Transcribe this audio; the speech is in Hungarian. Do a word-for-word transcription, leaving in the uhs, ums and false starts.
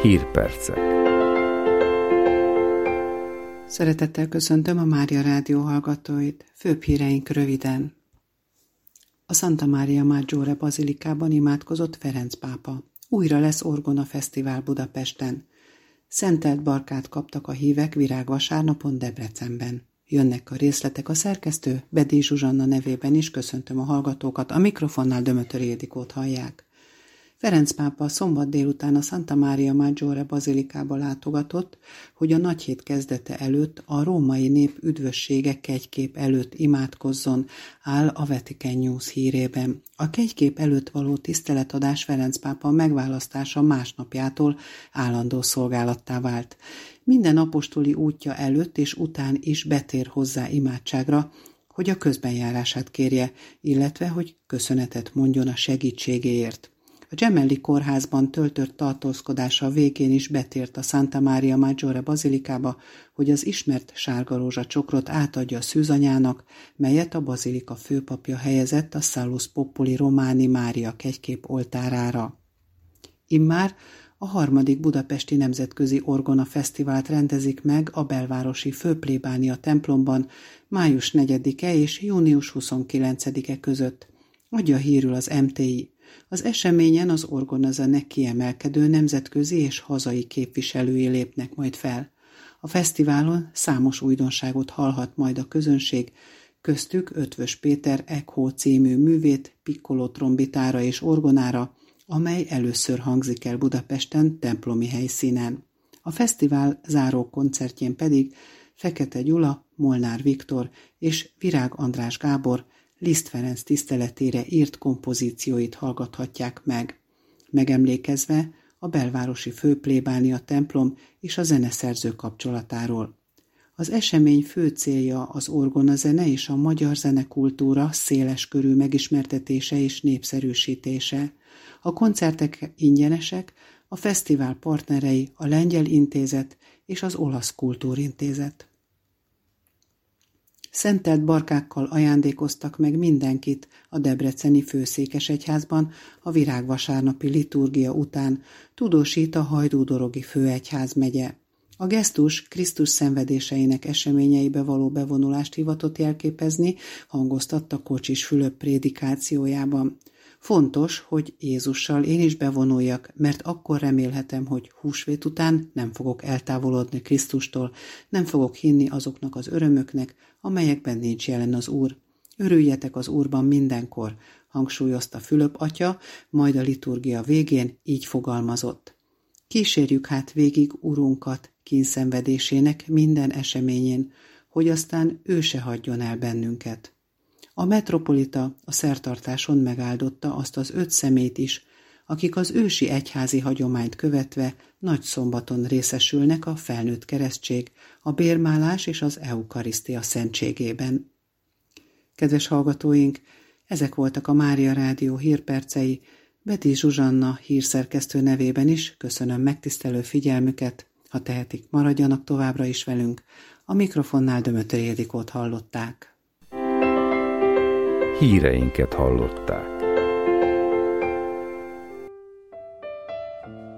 Hírpercek. Szeretettel köszöntöm a Mária Rádió hallgatóit. Főbb híreink röviden. A Santa Maria Maggiore bazilikában imádkozott Ferenc pápa. Újra lesz Orgona Fesztivál Budapesten. Szentelt barkát kaptak a hívek virágvasárnapon Debrecenben. Jönnek a részletek, a szerkesztő Bedély Zsuzsanna nevében is köszöntöm a hallgatókat, a mikrofonnál Dömötöri Ildikót hallják. Ferenc pápa szombat délután a Santa Maria Maggiore bazilikába látogatott, hogy a nagyhét kezdete előtt a római nép üdvössége kegykép előtt imádkozzon, áll a Vatican News hírében. A kegykép előtt való tiszteletadás Ferenc pápa megválasztása másnapjától állandó szolgálattá vált. Minden apostoli útja előtt és után is betér hozzá imádságra, hogy a közbenjárását kérje, illetve hogy köszönetet mondjon a segítségéért. A Gemelli kórházban töltött tartózkodása végén is betért a Santa Maria Maggiore bazilikába, hogy az ismert sárgarózsa csokrot átadja a szűzanyának, melyet a bazilika főpapja helyezett a Salus Populi Romani Mária kegykép oltárára. Immár a harmadik budapesti nemzetközi Orgona Fesztivált rendezik meg a belvárosi főplébánia templomban május negyedike és június huszonkilencedike között. Adja hírül az em té i. Az eseményen az orgonazene kiemelkedő nemzetközi és hazai képviselői lépnek majd fel. A fesztiválon számos újdonságot hallhat majd a közönség, köztük Ötvös Péter Echo című művét piccolo trombitára és orgonára, amely először hangzik el Budapesten templomi helyszínen. A fesztivál záró koncertjén pedig Fekete Gyula, Molnár Viktor és Virág András Gábor Liszt Ferenc tiszteletére írt kompozícióit hallgathatják meg, megemlékezve a belvárosi főplébánia templom és a zeneszerző kapcsolatáról. Az esemény fő célja az orgonazene és a magyar zenekultúra széles körű megismertetése és népszerűsítése. A koncertek ingyenesek, a fesztivál partnerei a Lengyel Intézet és az Olasz Kultúrintézet. Szentelt barkákkal ajándékoztak meg mindenkit a debreceni főszékesegyházban a virágvasárnapi liturgia után, tudósít a Hajdú-dorogi főegyházmegye. A gesztus Krisztus szenvedéseinek eseményeibe való bevonulást hivatott jelképezni, hangoztatta Kocsis Fülöp prédikációjában. Fontos, hogy Jézussal én is bevonuljak, mert akkor remélhetem, hogy húsvét után nem fogok eltávolodni Krisztustól, nem fogok hinni azoknak az örömöknek, amelyekben nincs jelen az Úr. Örüljetek az Úrban mindenkor, hangsúlyozta Fülöp atya, majd a liturgia végén így fogalmazott. Kísérjük hát végig Urunkat kínszenvedésének minden eseményén, hogy aztán ő se hagyjon el bennünket. A metropolita a szertartáson megáldotta azt az öt személyt is, akik az ősi egyházi hagyományt követve nagyszombaton részesülnek a felnőtt keresztség, a bérmálás és az eukarisztia szentségében. Kedves hallgatóink, ezek voltak a Mária Rádió hírpercei. Bedély Zsuzsanna hírszerkesztő nevében is köszönöm megtisztelő figyelmüket, ha tehetik, maradjanak továbbra is velünk. A mikrofonnál Dömötöri Ildikót hallották. Híreinket hallották.